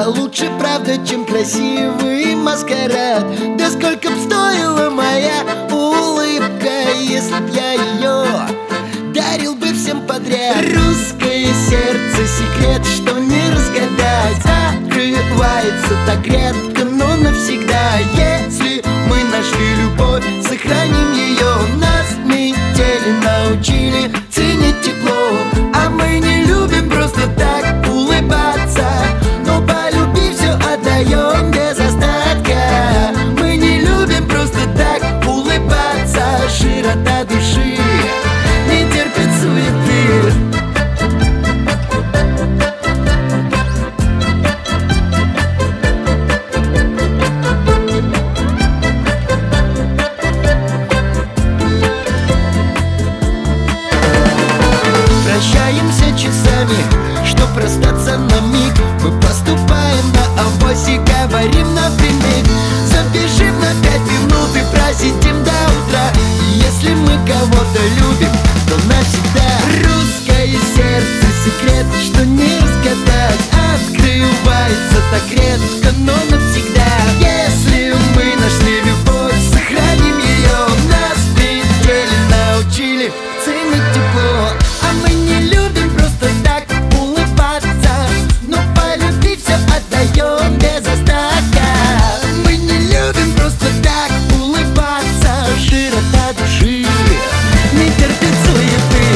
А лучше правда, чем красивый маскарад. Да сколько б стоила моя улыбка, если б я ее дарил бы всем подряд. Русское сердце, секрет, что не разгадать, открывается так редко, но навсегда. Если мы нашли любовь, сохраним ее. Нас метели научили ценить тепло, а мы не любим просто так улыбаться, но полюбив все отдаем без остатка. Мы не любим просто так улыбаться, широта души не терпит суеты. Прощаемся часами, чтоб расстаться на миг. Мы поступаем на авосе, говорим напрямик. Запишем на 5 минут и просидим до утра. И если мы кого-то любим, то навсегда. Русское сердце, секрет, что не разгадать, открывается так редко, но навсегда. Если мы нашли любовь, сохраним ее. Нас метели научили ценить тепло, а мы не любим просто так улыбаться, но полюбив все отдаем без остатка. Мы не любим просто так улыбаться, широта души не терпит суеты.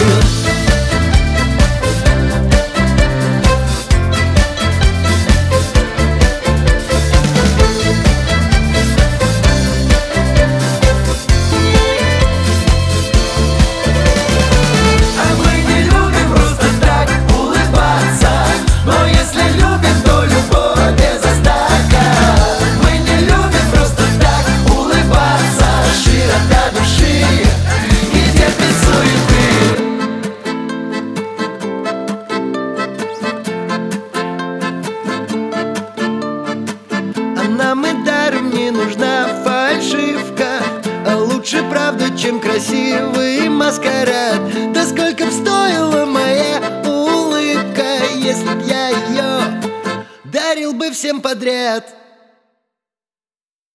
Нам и даром не нужна фальшивка, а лучше правда, чем красивый маскарад. Да сколько б стоила моя улыбка, если б я ее дарил бы всем подряд.